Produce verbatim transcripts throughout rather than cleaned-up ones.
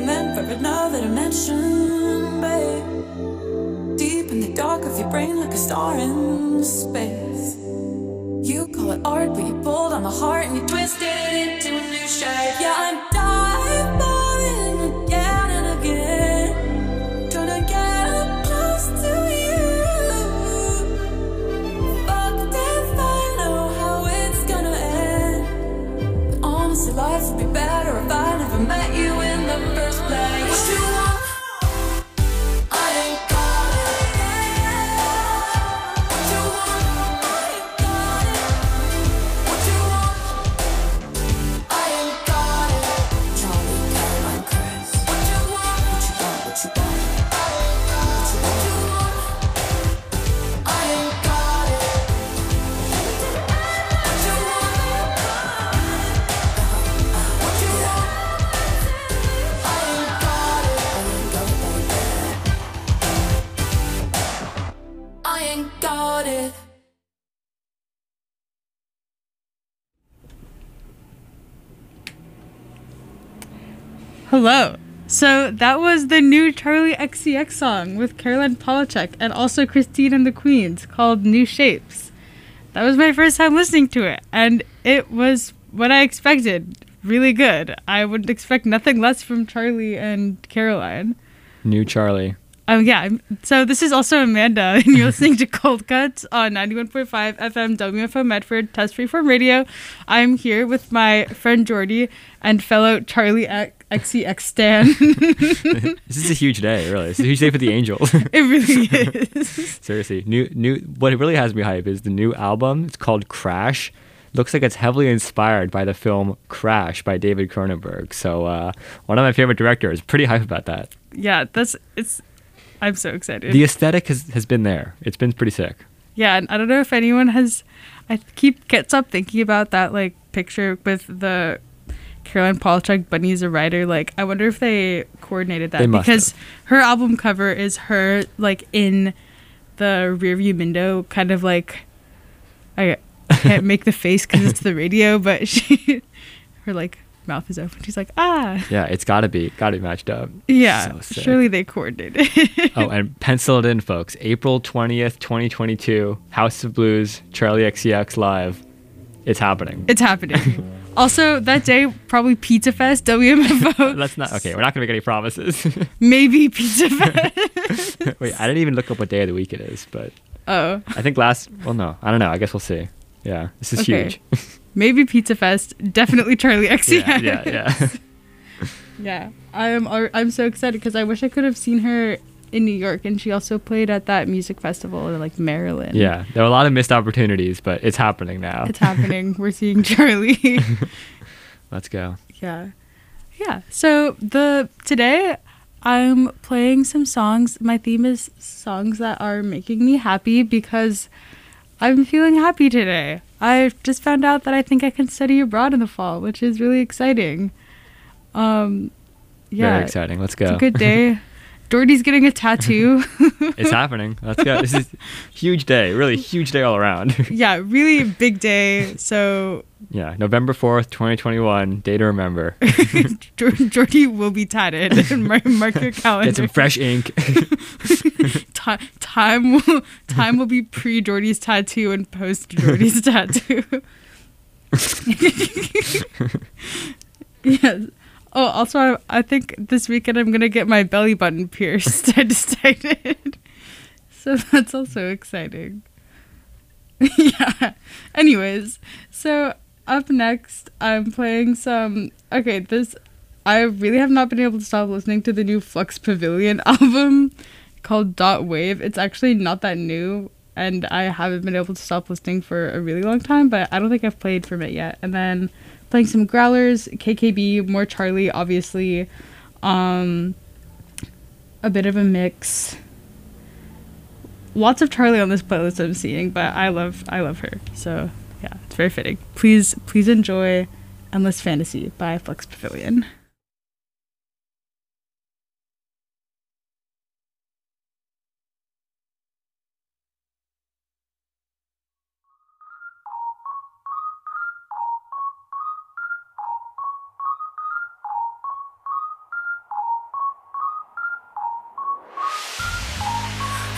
meant for another dimension, babe. Deep in the dark of your brain like a star in space. You call it art, but you pulled on the heart and you twisted it into a new shape. Yeah, I'm diving again and again, trying to get up close to you. Fucked if I know how it's gonna end, but honestly life would be better if I never met you in the first place. What you want? Hello. So that was the new Charli X C X song with Caroline Polachek and also Christine and the Queens called New Shapes. That was my first time listening to it, and it was what I expected. Really good. I would expect nothing less from Charli and Caroline. New Charli. Um, yeah, so this is also Amanda, and you're listening to Cold Cuts on ninety-one point five F M W F O Medford, Test Freeform Radio. I'm here with my friend Jordy and fellow Charli X C X stan. This is a huge day, really. It's a huge day for the Angels. It really is. Seriously. New, new. What really has me hype is the new album. It's called Crash. Looks like it's heavily inspired by the film Crash by David Cronenberg. So uh, one of my favorite directors. Pretty hype about that. Yeah, that's it's. I'm so excited. The aesthetic has, has been there. It's been pretty sick. Yeah, and I don't know if anyone has. I keep can't stop thinking about that like picture with the Caroline Polachek Bunny as a writer. Like, I wonder if they coordinated that they must because have. Her album cover is her like in the rearview window, kind of like I can't make the face because it's the radio, but she her like mouth is open. She's like, ah. Yeah, it's gotta be gotta be matched up. Yeah, so surely they coordinated. Oh, and pencil it in, folks. April twentieth, twenty twenty-two, House of Blues, Charli X C X live. It's happening. It's happening. Also, that day, probably Pizza Fest, W M F O. Let's not, okay, we're not gonna make any promises. Maybe Pizza Fest. Wait, I didn't even look up what day of the week it is, but oh, I think last, well, no, I don't know. I guess we'll see. Yeah, this is okay. huge. Maybe Pizza Fest, definitely Charli X C X. Yeah, yeah, yeah. Yeah, I am. I'm so excited because I wish I could have seen her in New York, and she also played at that music festival in like Maryland. Yeah, there were a lot of missed opportunities, but it's happening now. It's happening. We're seeing Charli. Let's go. Yeah, yeah. So the today I'm playing some songs. My theme is songs that are making me happy because I'm feeling happy today. I just found out that I think I can study abroad in the fall, which is really exciting. Um, yeah, very exciting. Let's go. It's a good day. Doherty's getting a tattoo. It's happening. Let's go. This is huge day. Really huge day all around. Yeah, really big day. So yeah, November fourth, twenty twenty-one. Day to remember. Doherty will be tatted. Mark, mark your calendar. Get some fresh ink. Ti- time will time will be pre Doherty's tattoo and post Doherty's tattoo. Yes. Oh, also, I, I think this weekend I'm going to get my belly button pierced. I decided. So that's also exciting. Yeah. Anyways, so up next, I'm playing some... Okay, this... I really have not been able to stop listening to the new Flux Pavilion album called Dot Wave. It's actually not that new, and I haven't been able to stop listening for a really long time, but I don't think I've played from it yet. And then... playing some Growlers, K K B, more Charli, obviously. Um, a bit of a mix. Lots of Charli on this playlist I'm seeing, but I love I love her. So yeah, it's very fitting. Please please enjoy Endless Fantasy by Flux Pavilion.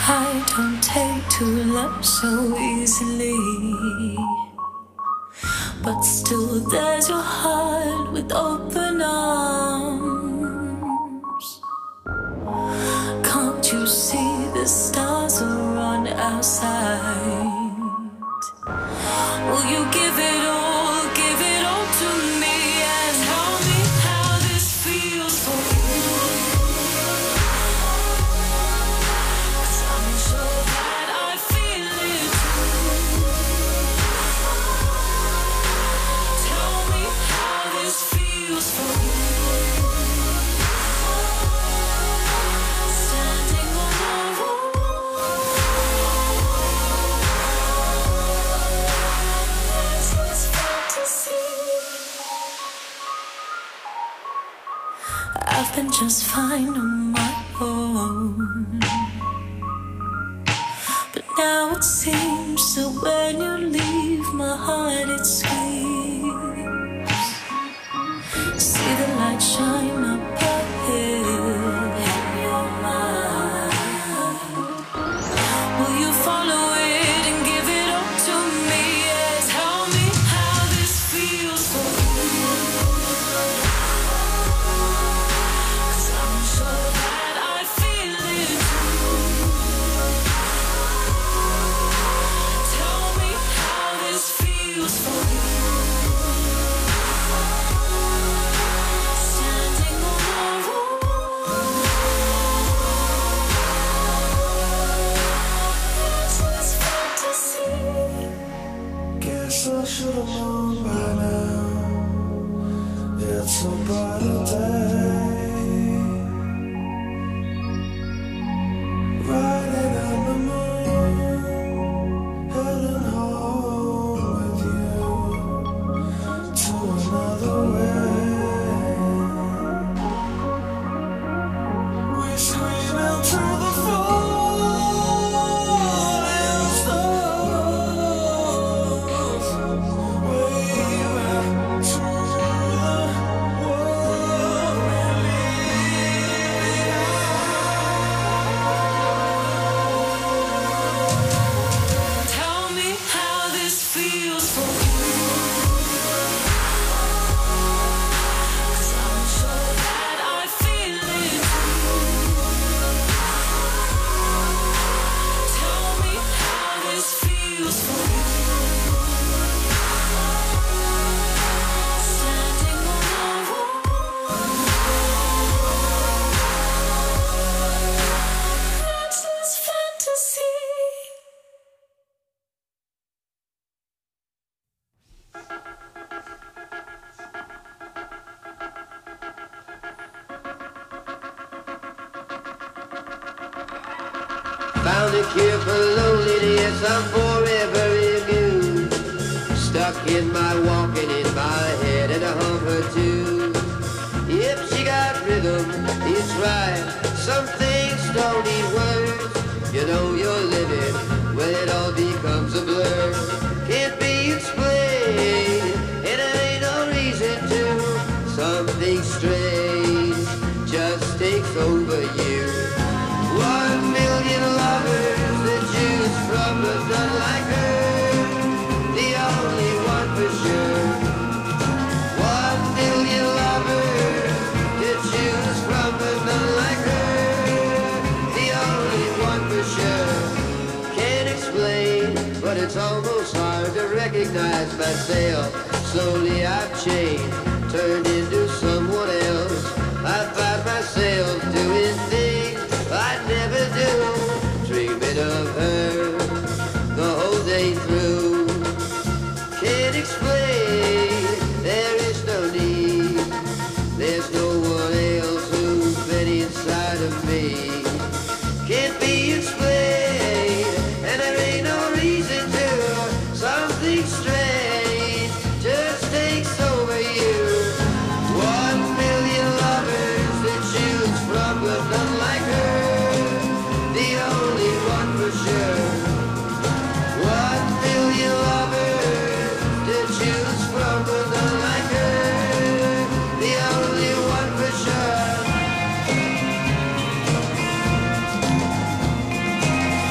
I don't take to love so easily, but still there's your heart with open arms. Can't you see the stars are on our side? Will you give it all, give it all to me, and tell me how this feels for you? 'Cause I'm sure that I feel it too. Tell me how this feels for you. Standing on a wall, there's this fantasy. I've been just fine on my own, but now it seems that when you leave, my heart it screams. See the light shine up ahead in your mind. Will you follow it and give it all to me? Yeah, tell me how this feels for you. 'Cause I'm sure that I feel it too. Tell me how this feels for you. Standing on a wall, there's this fantasy. Guess I should've known by now. It's a brighter day. Riding on the moon, heading home with you to another way. We scream into the falling stars, waving to the world we Tell me how this feels for you. 'Cause I'm sure that I feel it too. Tell me how this feels for you. Standing on a wall, that's this fantasy. Found a cure for loneliness, I'm forever immune. Stuck in my walking in my head and I hum her too. Yep, she got rhythm, it's right. Some things don't need words. You know you're living when it all becomes a blur. Can't be explained, and there ain't no reason to. Something strange just takes over you. One million lovers that choose from, but none like her. The only one for sure. One million lovers that choose from, but none like her. The only one for sure. Can't explain, but it's almost hard to recognize myself. Slowly I've changed, turned into someone else. I find myself doing things I never do, dreaming of her the whole day through. Can't explain, there is no need. There's no one else who's been inside of me. Can't be explained, and there ain't no reason to. Something strange just takes over you. One million lovers that choose from, but none like her. The only one for sure. One million lovers to choose from, but none like her. The only one for sure.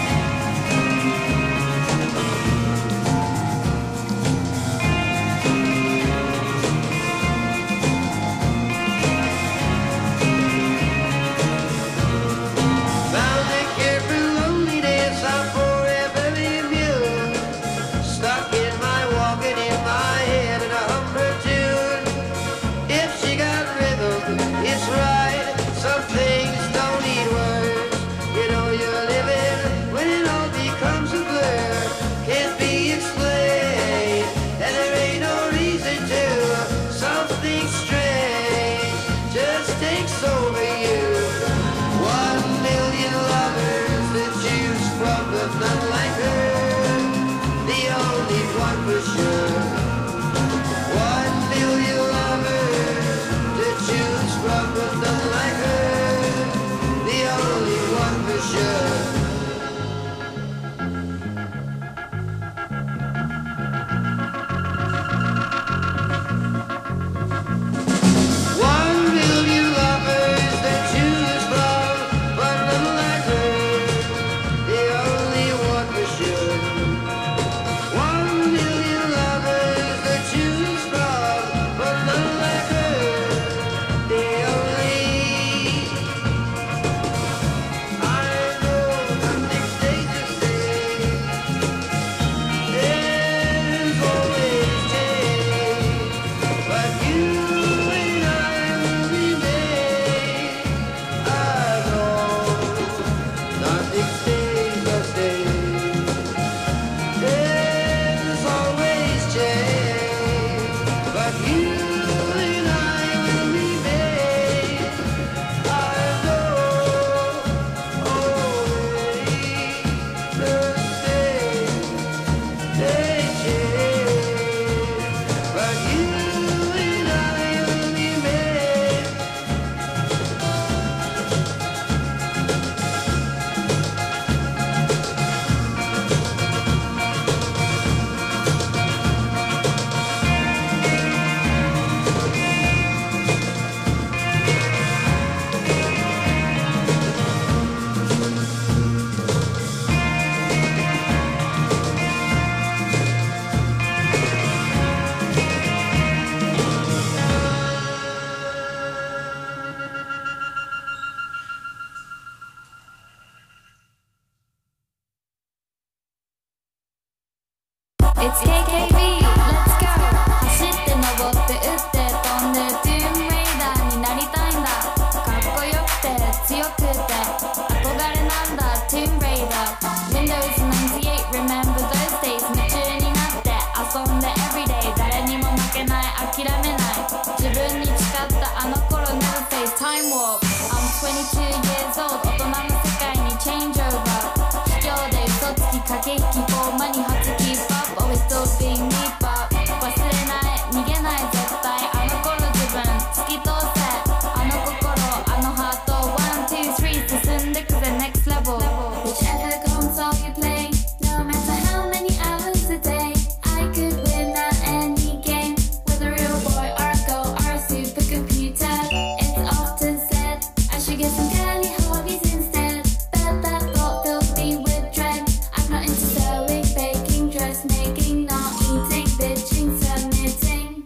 It'sケーケービー Let's go 走って登って打って飛んでトゥームレイダーになりたいんだかっこよくて強くて憧れなんだトゥームレイダー Windows ナインティエイト Remember those days 夢中になって遊んで Everyday 誰にも負けない諦めない自分に誓ったあの頃 Never face time warp I'm twenty-two years old 大人の世界に change over 卑怯で嘘つき駆け引きフォーマに初 keep up always still being me but 忘れない逃げない絶対あの頃自分突き通せあの心あのハート one two three 進んでくぜ next level Whichever console you play no matter how many hours a day I could win at any game whether real boy or girl or a supercomputer it's often said I should get some girly hobbies instead but that thought fills me with dread I'm not into sewing, baking, dressmaking not eating, bitching, submitting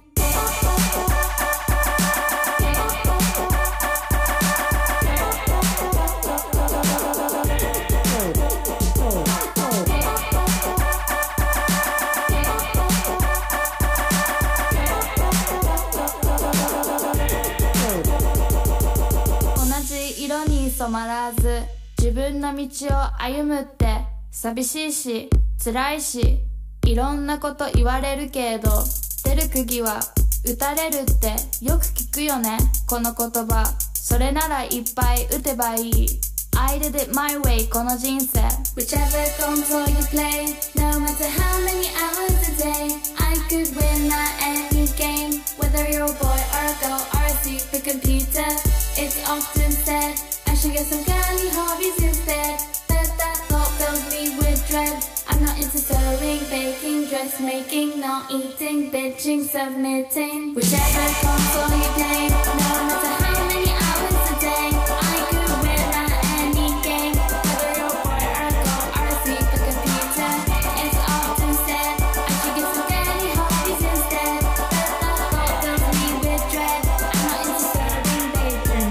同じ色に染まらず自分の道を歩むって寂しいし辛いしいろんなこと言われるけど出る釘は打たれるってよく聞くよねこの言葉それならいっぱい打てばいい I did it my way この人生 Whichever console you play no matter how many hours a day I could win at any game whether you're a boy or a girl or a supercomputer it's often said I should get some girly hobbies instead but that thought fills me with dread I'm not into sewing, baking, dressmaking not eating, bitching, submitting Whichever console you play no matter how many hours a day I could win at any game whether you're a boy or a girl or a supercomputer it's often said I should get some girly hobbies instead but that thought fills me with dread I'm not into sewing, baking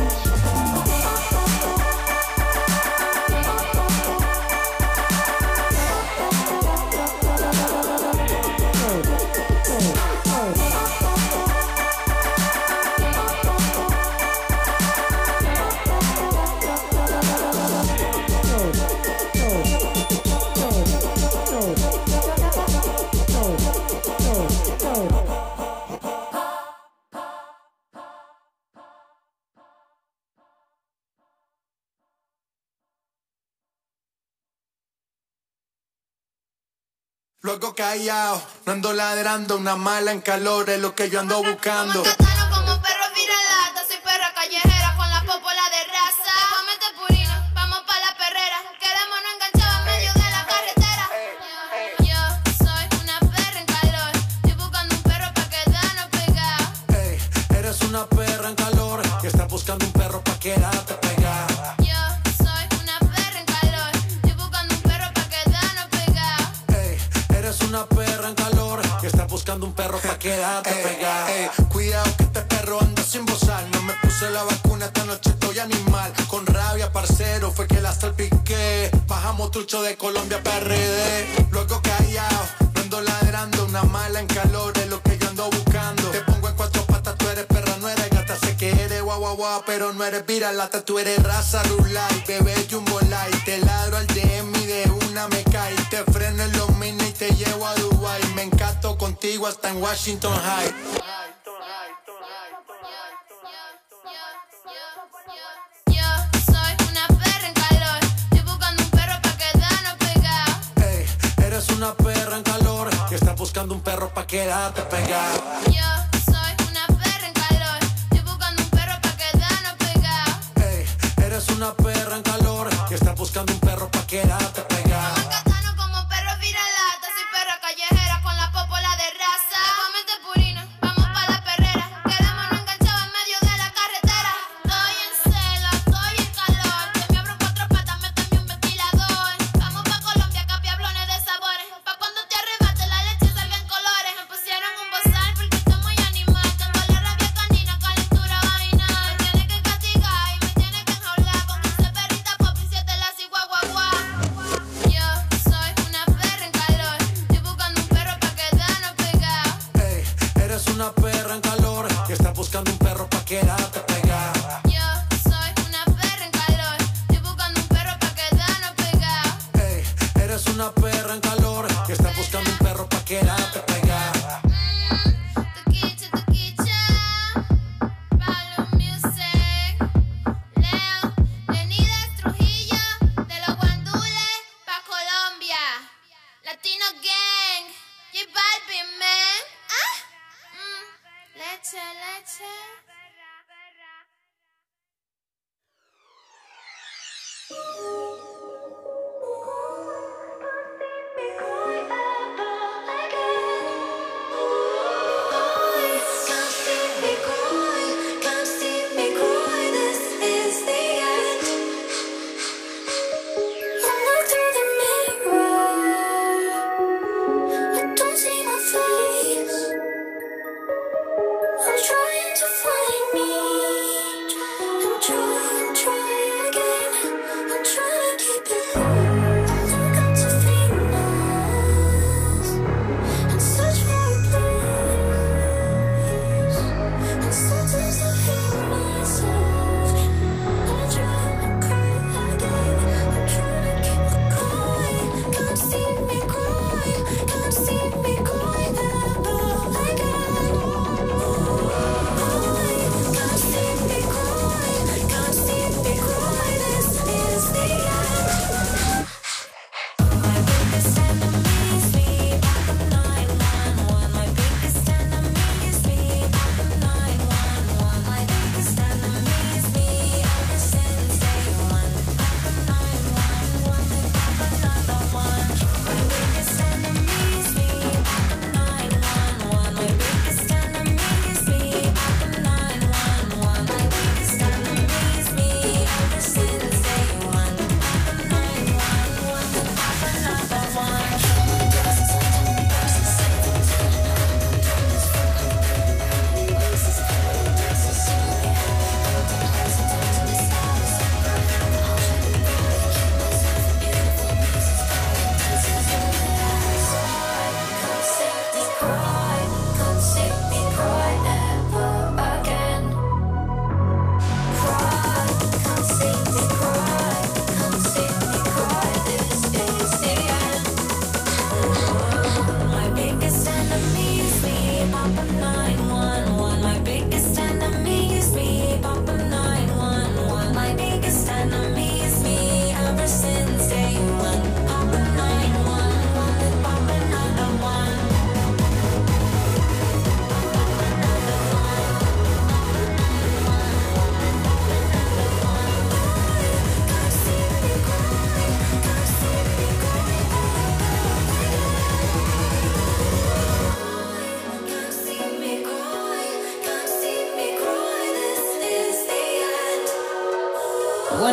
Luego callado, no ando ladrando, una mala en calor es lo que yo ando buscando. Como catano, como perro viralata, soy perra callejera con la popola de raza. Déjame purina, vamos pa' la perrera, queremos no enganchar en medio de la carretera. Yo soy una perra en calor, estoy buscando un perro pa' quedarnos pegados. Ey, eres una perra en calor y estás buscando un perro pa' quedarte pegada. Yo soy una perra en calor, estoy buscando un perro pa' quedarnos pegados. Ey, eres una perra en calor y estás buscando un perro pa' quedarte pegada. Ey, cuidado que este perro anda sin bozar. No me puse la vacuna, esta noche estoy animal. Con rabia, parcero, fue que la salpiqué. Bajamos trucho de Colombia P R D. Luego callado, no ando ladrando, una mala en calor es lo que yo ando buscando. Te pongo en cuatro patas, tú eres perra, no eres gata. Sé que eres guau guau guau, pero no eres viralata. Tú eres raza rulay, bebé jumbo light. Te ladro al D M y de una me cae. Te freno en los mini y te llevo a Dubai. Me encanto contigo hasta en Washington High. Yo soy una perra en calor, estoy buscando un perro pa' quedarnos pegados. Ey, eres una perra en calor y estás buscando un perro pa' quedarte pegada. Yo soy una perra en calor, estoy buscando un perro pa' quedarnos pegados. Ey, eres una perra en calor y estás buscando un perro pa' quedarte pegada. Como catano, como perro viralata, soy perra callejera con la popola de raza. Déjame purina, vamos pa' la perrera, quedémonos enganchados en medio de la carretera. Estoy en celo, estoy en calor, te me abro cuatro patas, méteme un ventilador. Vamos pa' Colombia, capiablones de sabores, pa' cuando te arrebate la leche salga en colores. Me pusieron un bozal porque estoy muy animal, tengo la rabia canina, calentura vaginal. Me tiene que castigar y me tiene que enjaular con dulce perrita pop y siete las y guau guau guau.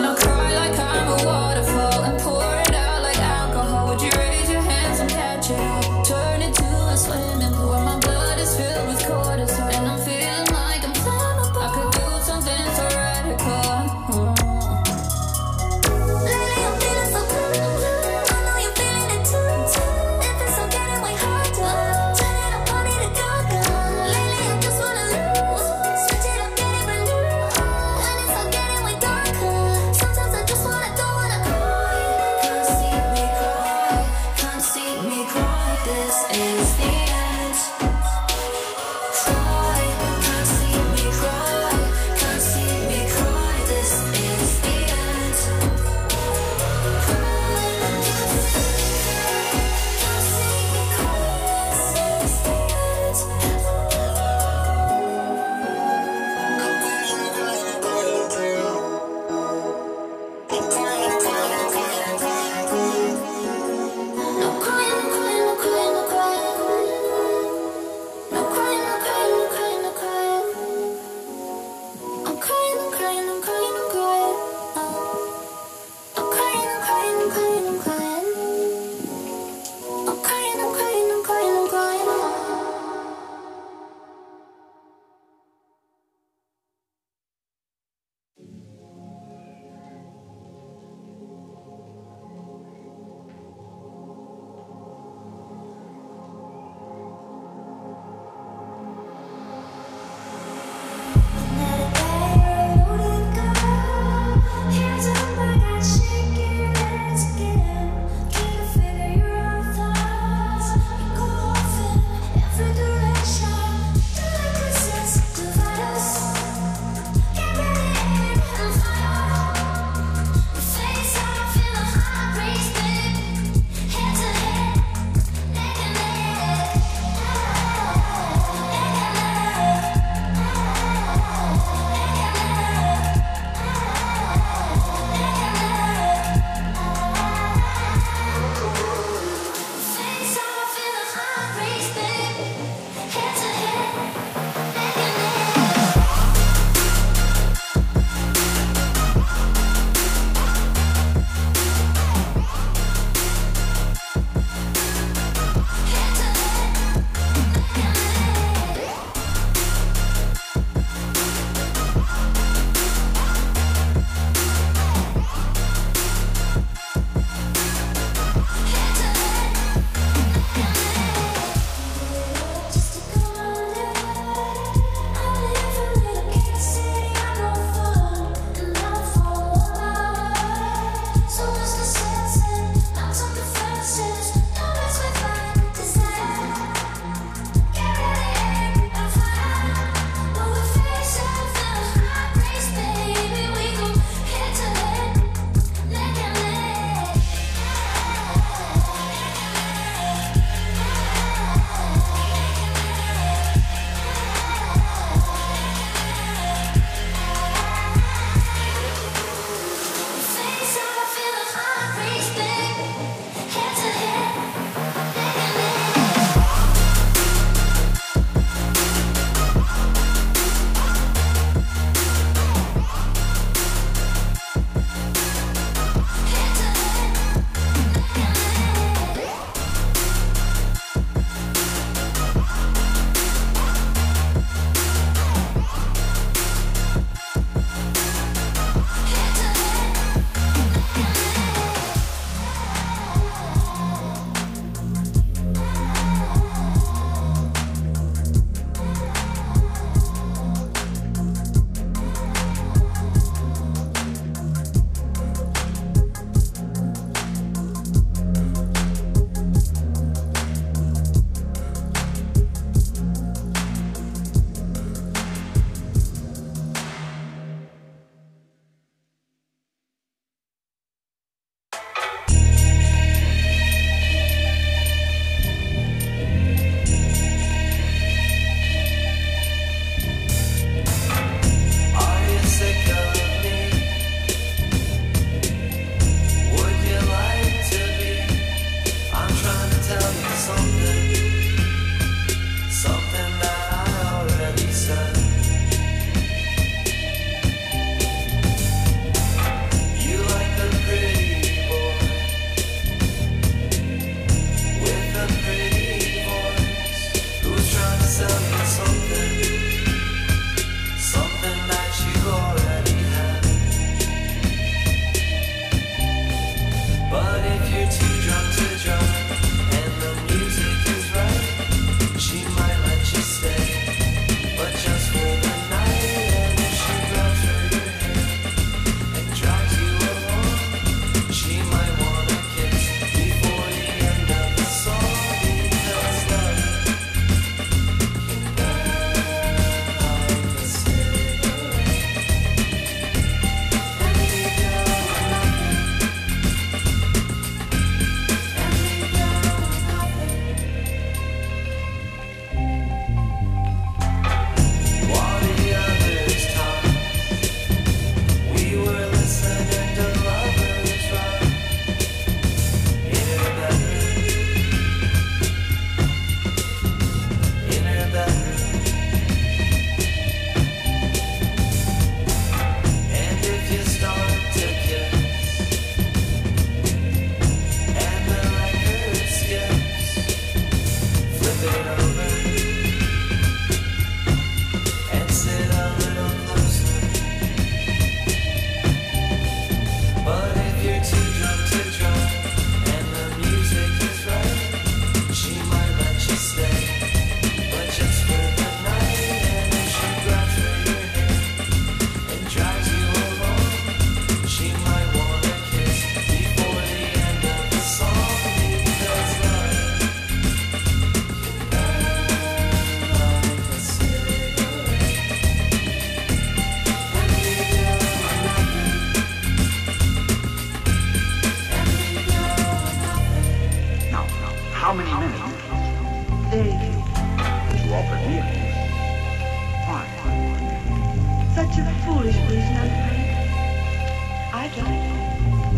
And I'll cry like I'm a waterfall and pour it out like alcohol. Would you raise your hands and catch it all? Turn it to a swimming pool where my blood is filled with cortisol. And I'm feeling like I'm flammable. I could do something so radical. Lately I'm feeling so good. I know you're feeling it too. If it's so getting way harder, turn it up, I need a go-go. Lately I just wanna lose. Switch it up, get it brand new. When it's all getting way darker, sometimes I just wanna, don't wanna go.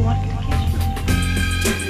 want to get the kitchen.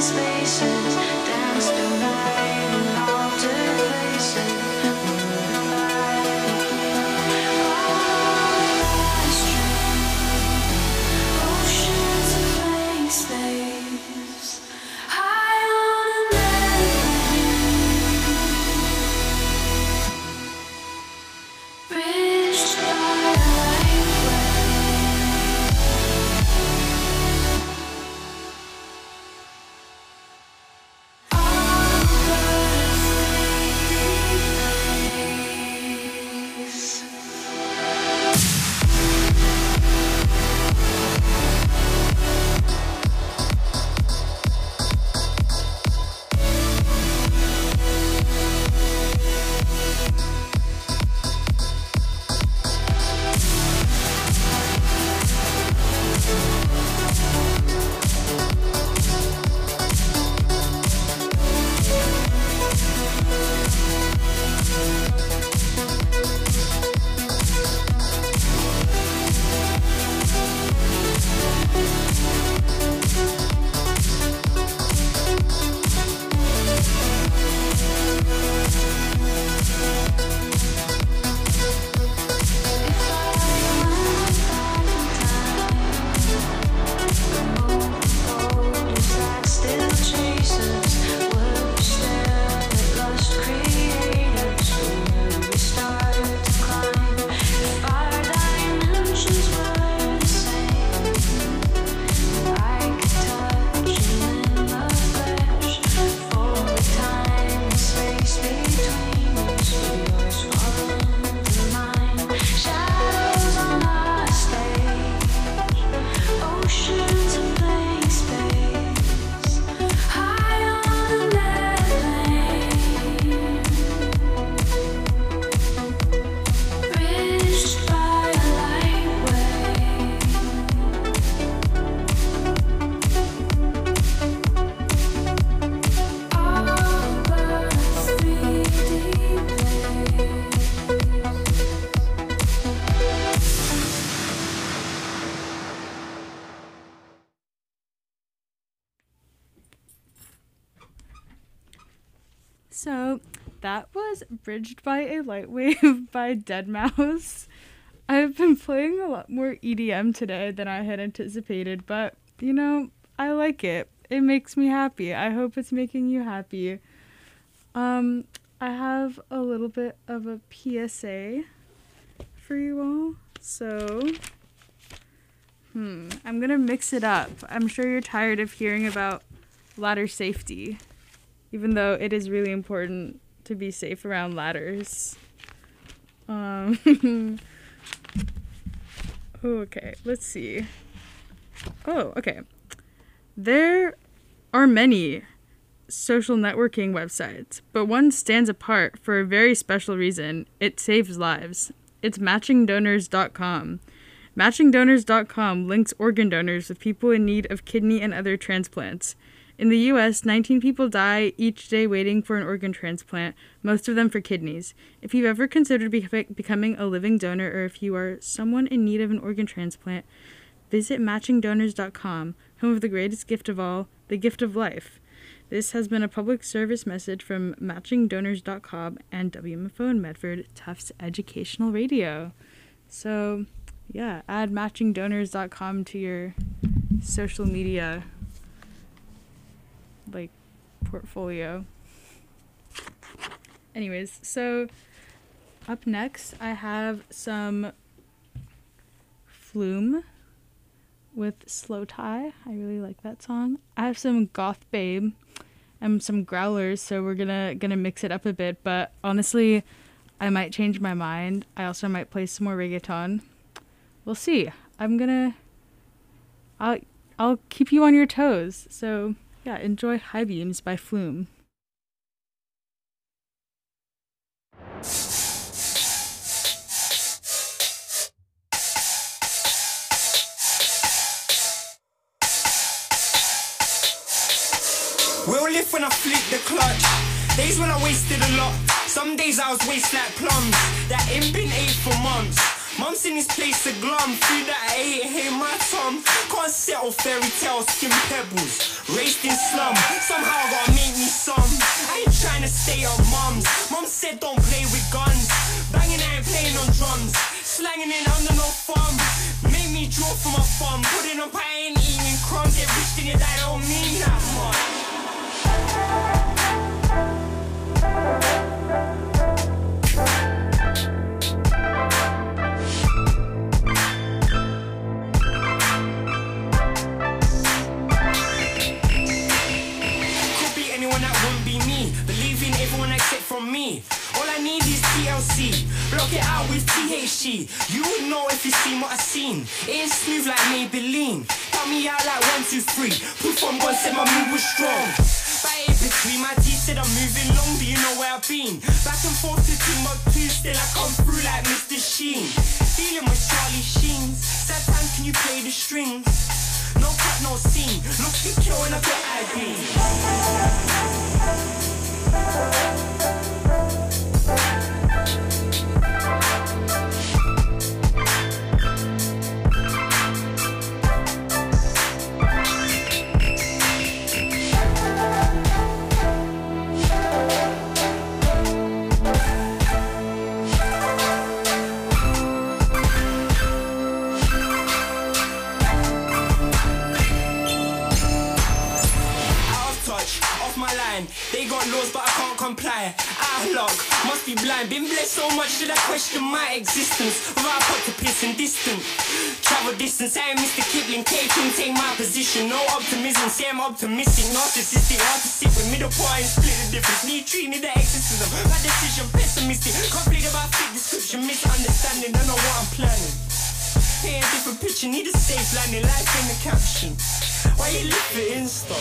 spaces, dance the night in altered places. Oceans of blank space, high on an airplane, bridged by a light So that was Bridged by a Light Wave by deadmau five. I've been playing a lot more E D M today than I had anticipated, but, you know, I like it. It makes me happy. I hope it's making you happy. Um, I have a little bit of a P S A for you all. So, hmm, I'm gonna mix it up. I'm sure you're tired of hearing about ladder safety, even though it is really important to be safe around ladders. Um, okay, let's see. Oh, okay. There are many social networking websites, but one stands apart for a very special reason. It saves lives. It's matching donors dot com. matching donors dot com links organ donors with people in need of kidney and other transplants. In the U S, nineteen people die each day waiting for an organ transplant, most of them for kidneys. If you've ever considered be- becoming a living donor, or if you are someone in need of an organ transplant, visit matching donors dot com, home of the greatest gift of all, the gift of life. This has been a public service message from matching donors dot com and W M F O in Medford, Tufts Educational Radio. So, yeah, add matching donors dot com to your social media, like, portfolio. Anyways, so up next I have some Flume with Slow Tie. I really like that song. I have some Goth Babe and some Growlers, so we're gonna gonna mix it up a bit, but honestly I might change my mind. I also might play some more reggaeton. We'll see. I'm gonna I'll I'll keep you on your toes. So yeah, enjoy High Beams by Flume. We'll live when I flip the clutch. Days when I wasted a lot. Some days I was waste like plums. That ain't been ate for months. Mum's in this place to glum. Food that I ate, hey my Tom. Can't say settle fairy tales, skin pebbles. Raised in slum, somehow gotta make me some. I ain't trying to stay on mums. Mum said don't play with guns. Banging, I ain't playing on drums. Slanging it under no thumb. Make me draw for my thumb. Putting on pie, ain't eating crumbs. Get rich, then that don't mean that much. From me, all I need is T L C. Block it out with T H C. You would know if you seen what I seen. It ain't smooth like Maybelline. Cut me out like one, two, three. Proof from God said my move was strong. Bite it between my teeth, said I'm moving long. Do you know where I've been? Back and forth to Timbuktu, still I come through like Mister Sheen. Dealing with Charlie Sheens. Sad time, can you play the strings? No cut, no scene. Look, you kill when I got I D. They got laws but I can't comply. Outlook, must be blind. Been blessed so much that I question my existence. Without put to piss and distant. Travel distance, I ain't Mister Kipling. K-King, take my position. No optimism, say I'm optimistic. Narcissistic, hard to sit with middle point and split the difference. Need treating the exorcism. My decision, pessimistic. Complete about fit description. Misunderstanding, don't know what I'm planning. Hey, a different picture, need a safe landing. Life in the caption. Why you live for Insta?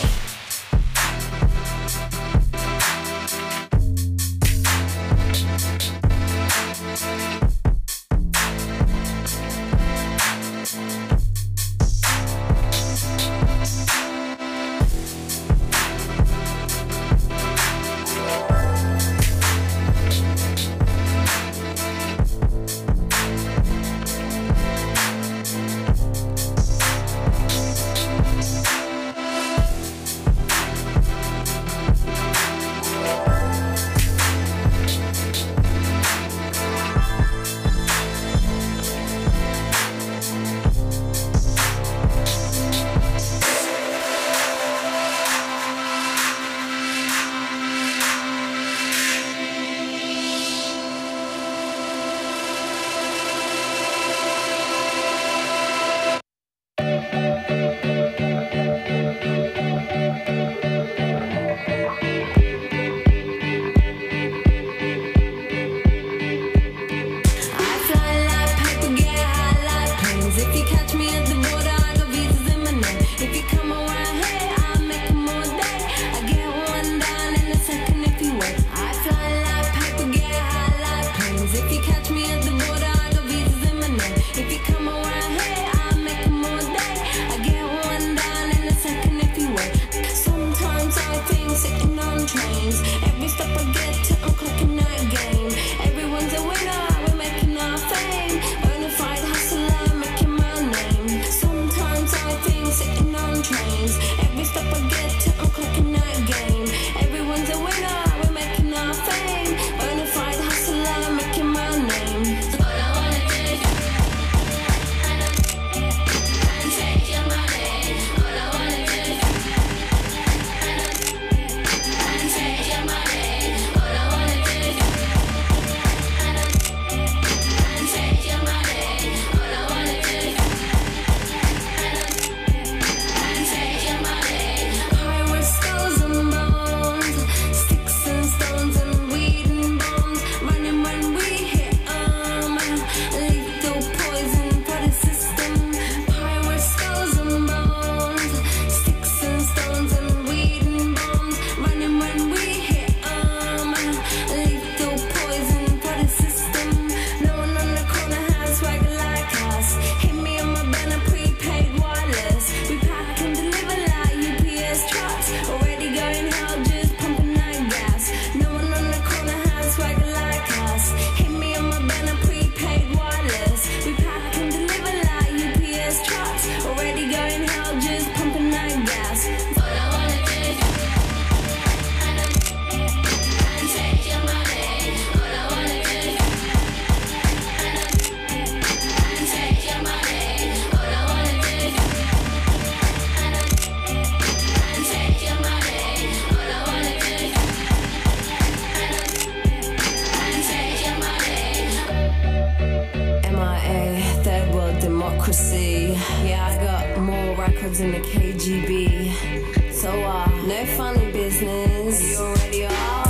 more records in the K G B. So, uh, no funny business. You already are.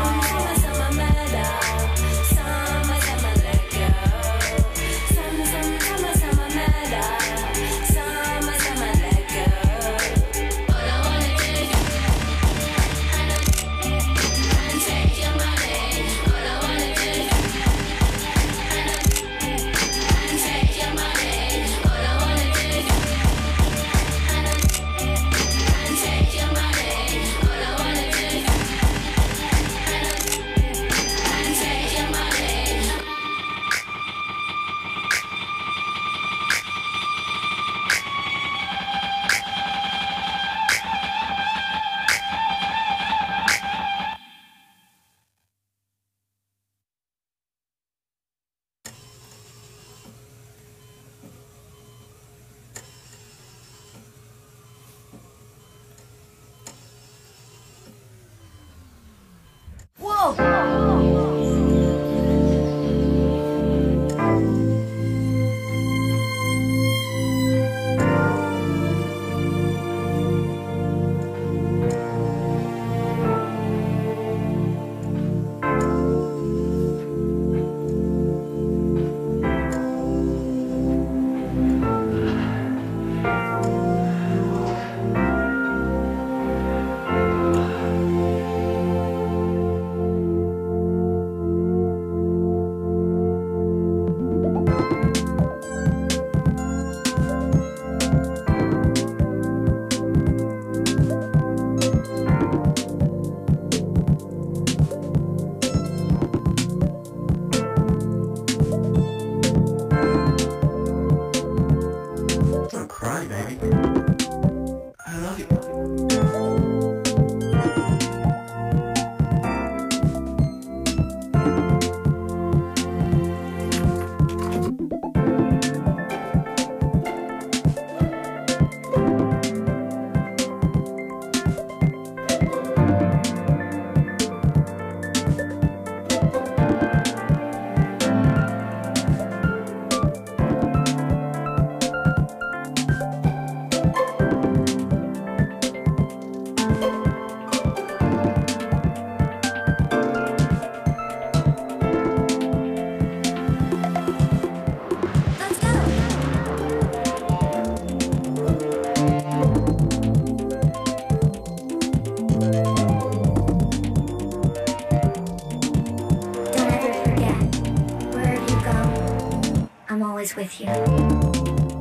always with you.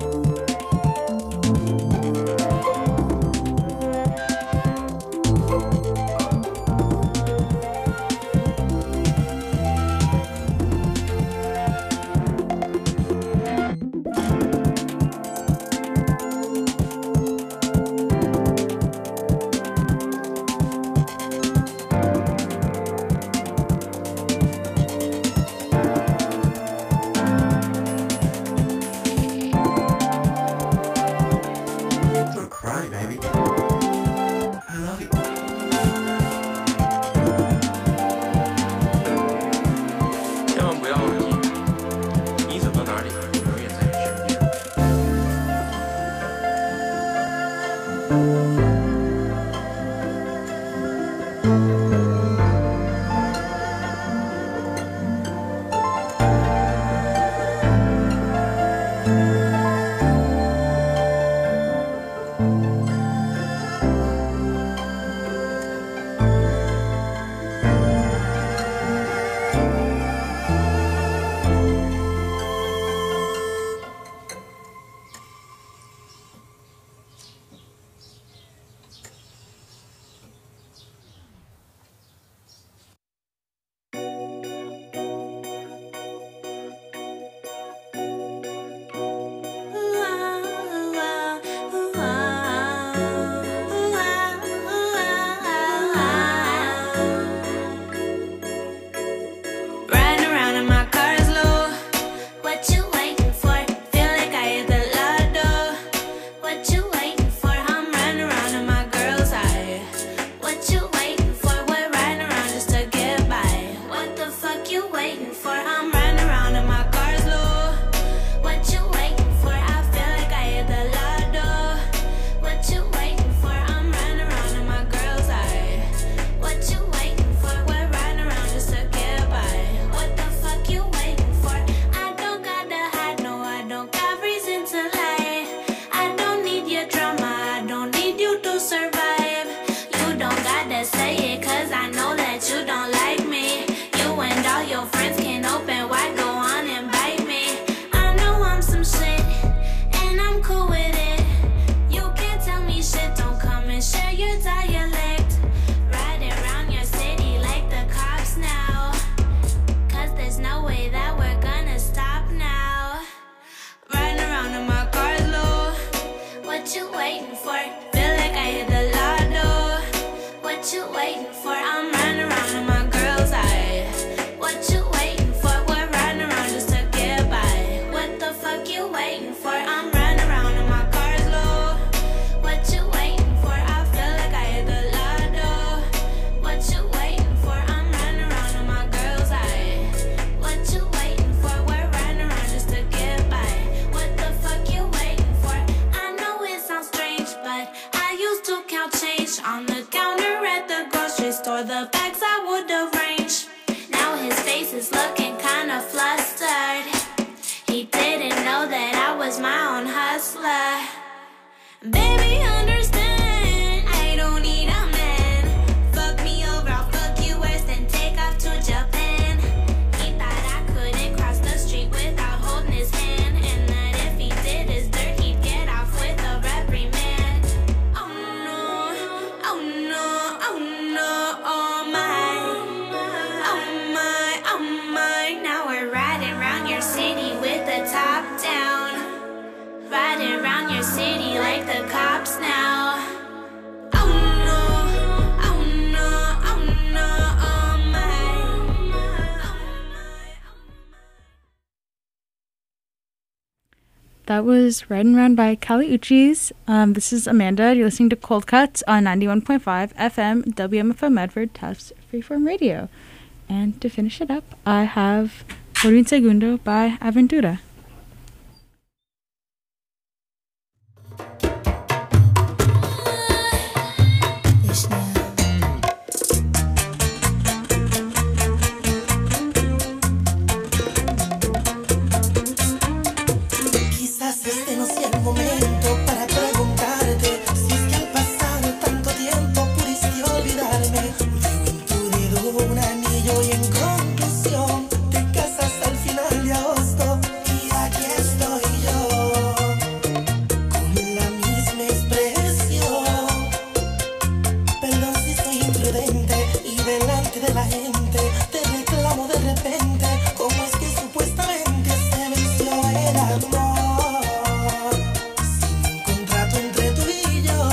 What you waiting for? Feel like I hit the lotto. What you waiting for? I'm running around in my girl's eye. What you waiting for? We're riding around just to get by. What the fuck you waiting for? I'm running around in my car's low. What you waiting for? I feel like I hit the lotto. What you waiting for? I'm running around in my girl's eye. What you waiting for? We're riding around just to get by. What the fuck you waiting for? I know it sounds strange, but I used to count change on the counter at the grocery store. The bags I would arrange. Now his face is looking kinda flustered. He didn't know that I was my own hustler. Baby, understand, I don't need a man. Fuck me over, I'll fuck you worse, then take off to Japan. He thought I couldn't cross the street without holding his hand, and that if he did his dirt, he'd get off with a reprimand. Oh no, oh no, oh no, oh my, oh my, oh my. Now we're riding around your city with the top down. Riding around your city like the cops now. Oh no, oh no, oh no, oh my, oh my, oh my. That was Riding Around by Kali Uchis. Um, this is Amanda. You're listening to Cold Cuts on ninety-one point five F M W M F M Medford Tufts Freeform Radio. And to finish it up, I have Por un Segundo by Aventura. Quizás este no sea el momento para preguntarte si es que al pasar tanto tiempo pudiste olvidarme. Luego en tu dedo un anillo y en conclusión te casas al final de agosto y aquí estoy yo con la misma expresión. Perdón si soy imprudente y delante de la gente te reclamo de repente cómo es que supuestamente se venció el amor. Sin un contrato entre tú y yo,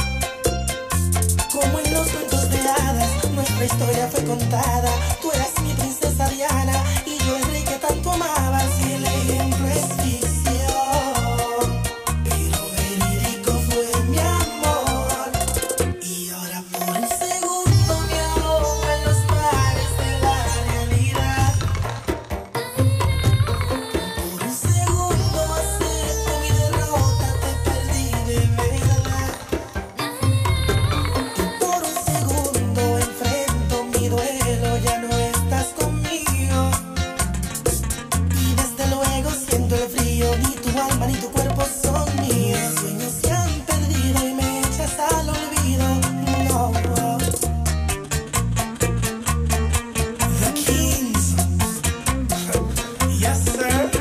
como en los cuentos de hadas, nuestra historia fue contada. Tú eras mi princesa Diana y yo el rey que tanto amabas. Y el ejemplo es ficción, pero verídico fue mi amor. Y ahora por un segundo me ahogo en los mares de la realidad. Por un segundo acepto mi derrota, te perdí de verdad. Y por un segundo enfrento mi duelo, ya no estás conmigo. Y desde luego siento el frío, ni tu alma ni tu cuerpo son míos. Mis sueños se han perdido y me echas al olvido. No. The Kings. Yes, sir.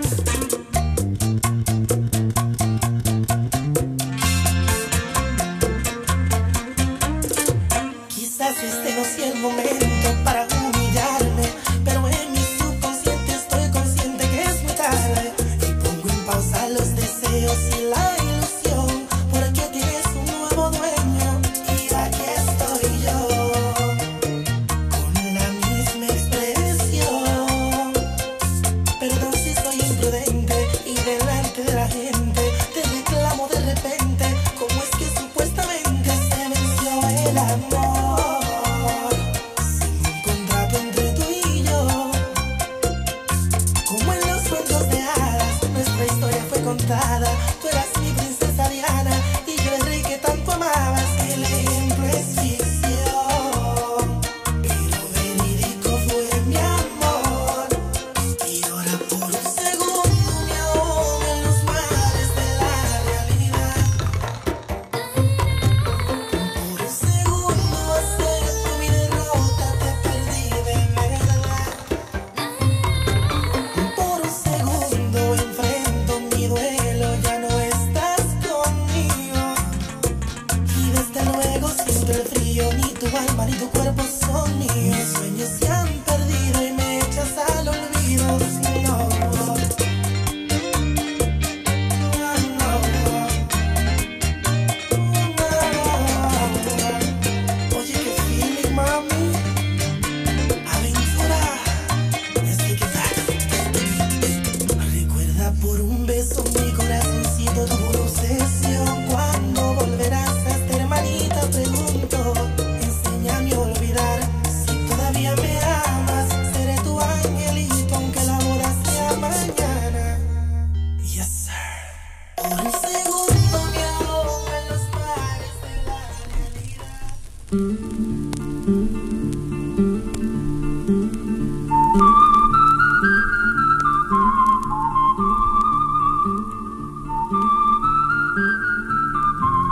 Quizás este no sea el momento para humillarme, pero en mi subconsciente estoy consciente que es muy tarde. Y pongo en pausa los deseos y la ilusión, porque tienes un nuevo dueño. Y aquí estoy yo con la misma expresión. Perdón si soy imprudente y delante de la gente te reclamo de repente cómo es que supuestamente se venció el amor. Sin un contrato entre tú y yo, como en los cuentos de hadas, nuestra historia fue contada. Tú eras mi princesa Diana y yo el rey que tanto amabas. El ejemplo es ficción, pero verídico fue mi amor. Y ahora por un segundo me ahogo en los mares de la realidad. Por un segundo acepto mi derrota, te perdí de verdad. Por un segundo enfrento mi duelo, ya no estás conmigo. Y desde luego siento el frío, ni tu alma ni tu cuerpo son míos. Mis sueños se han perdido y me echas al olvido. No, no, no. Thank